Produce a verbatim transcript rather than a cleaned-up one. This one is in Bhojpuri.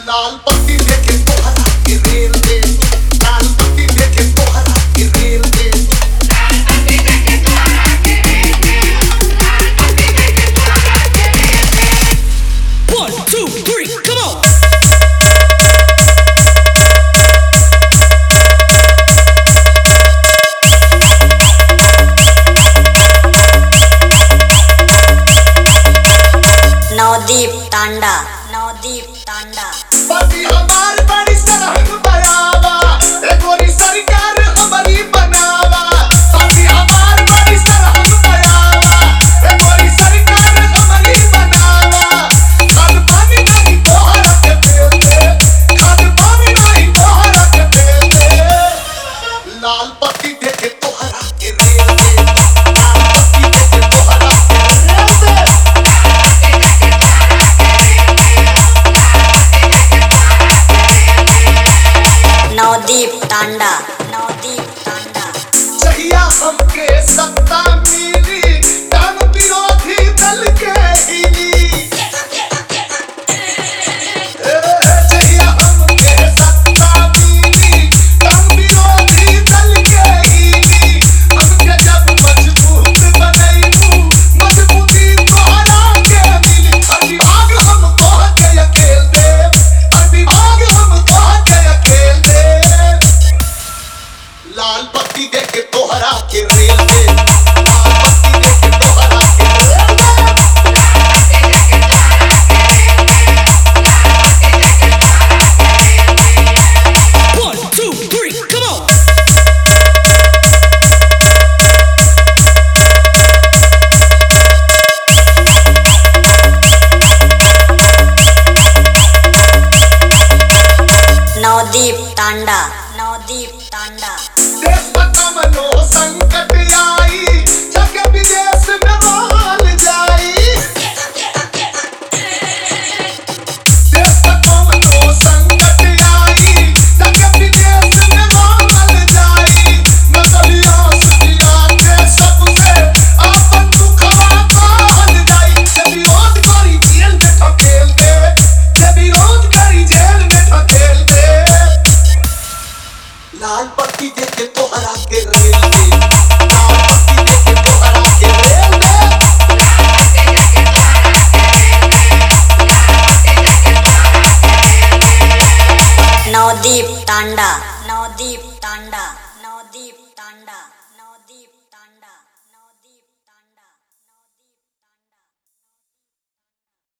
लाल पट्टी देखे तोहरा के रेल दे, लाल पट्टी देखे तोहरा के रेल दे, लाल पट्टी देखे तोहरा के रेल दे, लाल पट्टी देखे तोहरा के रेल दे। One, two, three, come on! Navdeep Tanda Navdeep तांडा बाती हमार बड़ी सरहद बयावा, ए गोरी सरकार हमारी बनावा। बाती हमार बड़ी सरहद बयावा, ए गोरी सरकार हमारी बनावा। खाद पानी नहीं तोहरा के फेल दे, खाद पानी नहीं तोहरा के फेल दे। लाल पट्टी देखे तोहरा के रेल दे, लाल पट्टी देखे तोहरा के रेल दे। नवदीप तांडा नवदीप तांडा चाहिया हमके सत्ता मिली, काम विरोधी दल के हिली। चाहिया हमके सत्ता मिली, काम विरोधी दल के हिली। हमके जब मजबूत बनैबू, मजबूती तोहरा के मिली। हर विभाग हम तोह के अकेल देब, हर विभाग हम तोह के अकेल देब। लाल पट्टी देखे तोहरा के रेल दे, लाल पट्टी देखे तोहरा के रेल दे, लाल पट्टी देखे तोहरा के रेल दे, लाल पट्टी देखे तोहरा के रेल दे। One, two, three, come on! Navdeep Tanda